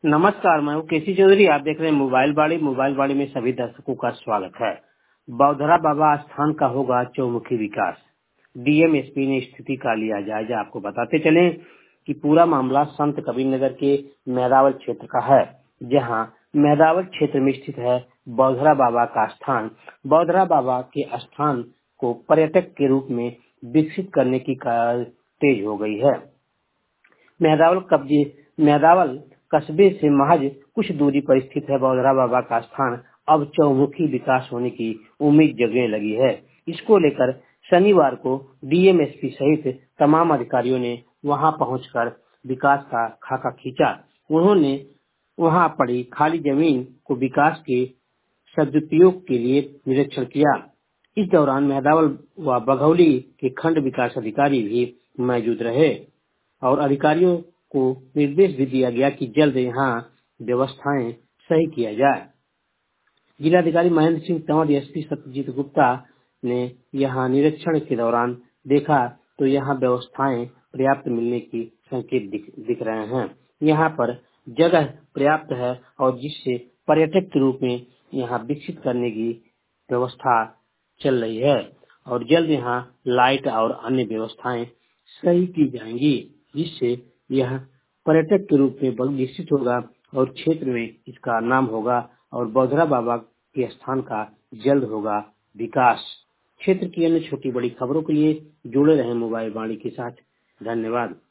नमस्कार, मैं हूँ केसी चौधरी। आप देख रहे हैं मोबाइल बाड़ी में सभी दर्शकों का स्वागत है। बौधरा बाबा स्थान का होगा चौमुखी विकास। डीएम एसपी ने स्थिति का लिया जायजा। आपको बताते चलें कि पूरा मामला संत कबीरनगर के मेदावल क्षेत्र का है, जहां मेदावल क्षेत्र में स्थित है बौधरा बाबा का स्थान। बौधरा बाबा के स्थान को पर्यटक के रूप में विकसित करने की कार्य तेज हो गई है। मेदावल कस्बे से महज कुछ दूरी पर स्थित है बौधरा बाबा का स्थान। अब चौमुखी विकास होने की उम्मीद जगने लगी है। इसको लेकर शनिवार को डीएमएसपी सहित तमाम अधिकारियों ने वहां पहुंचकर विकास का खाका खींचा। उन्होंने वहां पड़ी खाली जमीन को विकास के सदुपयोग के लिए निरीक्षण किया। इस दौरान मेदावल व बघौली के खंड विकास अधिकारी भी मौजूद रहे और अधिकारियों को निर्देश भी दिया गया कि जल्द यहाँ व्यवस्थाएं सही किया जाए। जिलाधिकारी महेंद्र सिंह तंवर एसपी सत्यजीत गुप्ता ने यहाँ निरीक्षण के दौरान देखा तो यहाँ व्यवस्थाएं पर्याप्त मिलने की संकेत दिख रहे हैं। यहाँ पर जगह पर्याप्त है और जिससे पर्यटक के रूप में यहाँ विकसित करने की व्यवस्था चल रही है और जल्द यहाँ लाइट और अन्य व्यवस्थाएं सही की जाएंगी, जिससे यह पर्यटक के रूप में बहुत विकसित होगा और क्षेत्र में इसका नाम होगा और बौधरा बाबा के स्थान का जल्द होगा विकास। क्षेत्र की अन्य छोटी बड़ी खबरों के लिए जुड़े रहें मोबाइल वाणी के साथ। धन्यवाद।